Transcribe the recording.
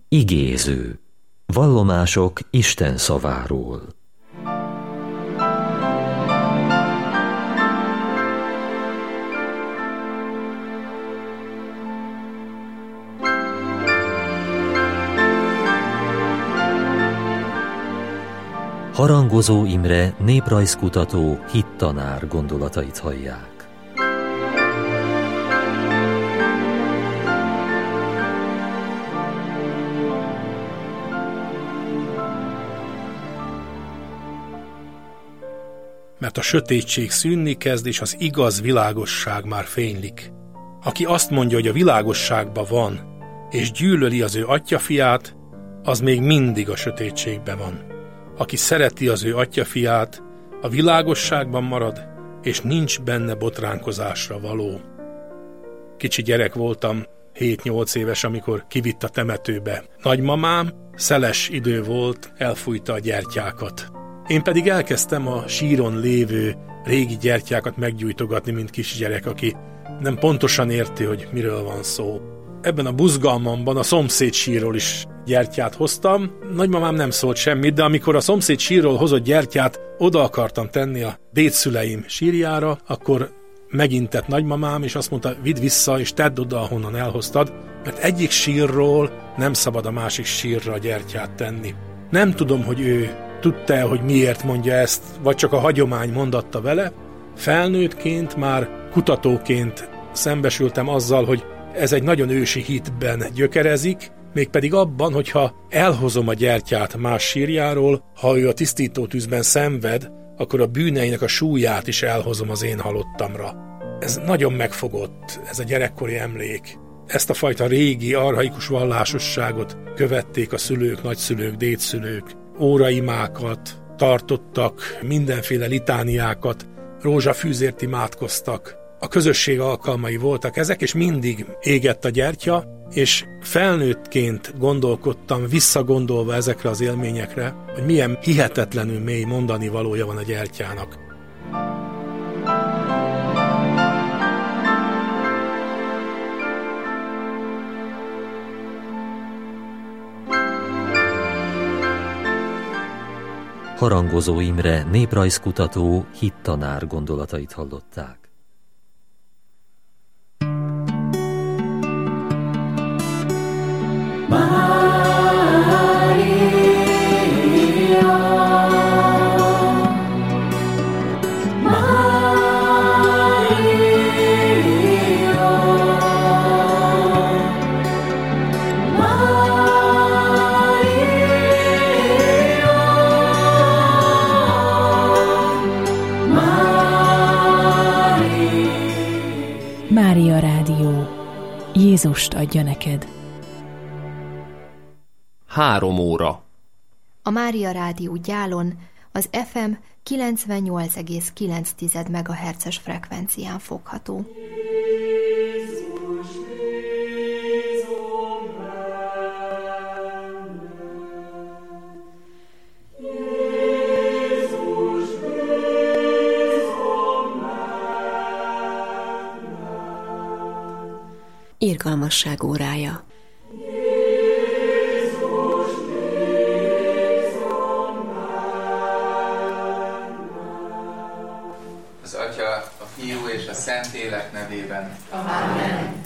Igéző. Vallomások Isten szaváról. Harangozó Imre néprajzkutató, hittanár gondolatait hallják. Mert a sötétség szűnni kezd, és az igaz világosság már fénylik. Aki azt mondja, hogy a világosságban van, és gyűlöli az ő atyafiát, az még mindig a sötétségben van. Aki szereti az ő atyafiát, a világosságban marad, és nincs benne botránkozásra való. Kicsi gyerek voltam, 7-8 éves, amikor kivitt a temetőbe. Nagymamám, szeles idő volt, elfújta a gyertyákat. Én pedig elkezdtem a síron lévő régi gyertyákat meggyújtogatni, mint kisgyerek, aki nem pontosan érti, hogy miről van szó. Ebben a buzgalmamban a szomszéd sírról is gyertyát hoztam. Nagymamám nem szólt semmit, de amikor a szomszéd sírról hozott gyertyát oda akartam tenni a dédszüleim sírjára, akkor megintett nagymamám, és azt mondta, vidd vissza, és tedd oda, ahonnan elhoztad, mert egyik sírról nem szabad a másik sírra a gyertyát tenni. Nem tudom, hogy ő tudta-e, hogy miért mondja ezt, vagy csak a hagyomány mondatta vele. Felnőttként, már kutatóként szembesültem azzal, hogy ez egy nagyon ősi hitben gyökerezik, mégpedig abban, hogyha elhozom a gyertyát más sírjáról, ha ő a tisztítótűzben szenved, akkor a bűneinek a súlyát is elhozom az én halottamra. Ez nagyon megfogott, ez a gyerekkori emlék. Ezt a fajta régi, archaikus vallásosságot követték a szülők, nagyszülők, dédszülők. Óraimákat tartottak, mindenféle litániákat, rózsafűzért imádkoztak. A közösség alkalmai voltak ezek, és mindig égett a gyertya, és felnőttként gondolkodtam, visszagondolva ezekre az élményekre, hogy milyen hihetetlenül mély mondani valója van a gyertyának. Harangozó Imre néprajzkutató, hittanár gondolatait hallották. Mária Rádió. Jézust adja neked. 3 óra. A Mária Rádió Gyálon az FM 98,9 MHz-es frekvencián fogható. Irgalmasság órája. Az Atya, a Fiú és a Szentlélek nevében. Amen.